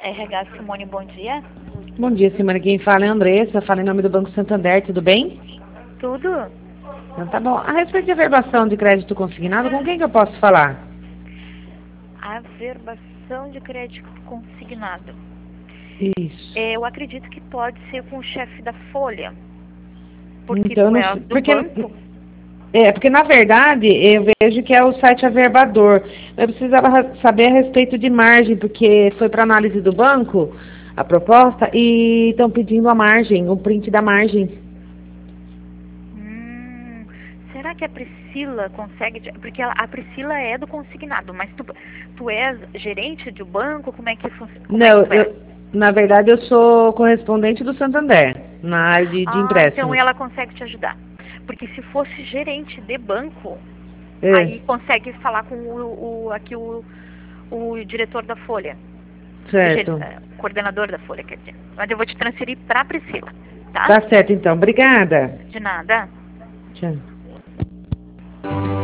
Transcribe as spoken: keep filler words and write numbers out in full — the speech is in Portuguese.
R H Simone, bom dia. Bom dia, Simone. Quem fala é a Andressa, fala em nome do Banco Santander, tudo bem? Tudo? Então tá bom. A respeito de averbação de crédito consignado, com quem que eu posso falar? Averbação de crédito consignado. Isso. É, eu acredito que pode ser com o chefe da Folha. Porque Então, tu não é sei, do porque, banco. é, porque na verdade eu vejo que é o site Averbador. Eu precisava ra- saber a respeito de margem, porque foi para análise do banco a proposta e estão pedindo a margem, o print da margem. Hum, será que a Priscila consegue? te- Porque ela- a Priscila é do consignado, mas tu, tu és gerente do banco? Como é que, fun- como é que Não, tu é? eu, na verdade eu sou correspondente do Santander, na área de, de Ah, então empréstimos. ela consegue te ajudar. Porque se fosse gerente de banco, É, aí consegue falar com o, o- aqui o, o diretor da Folha, ge- certo. eh, coordenador da Folha, quer dizer. Mas eu vou te transferir para a Priscila, tá? Tá certo, então. Obrigada. De nada. Tchau.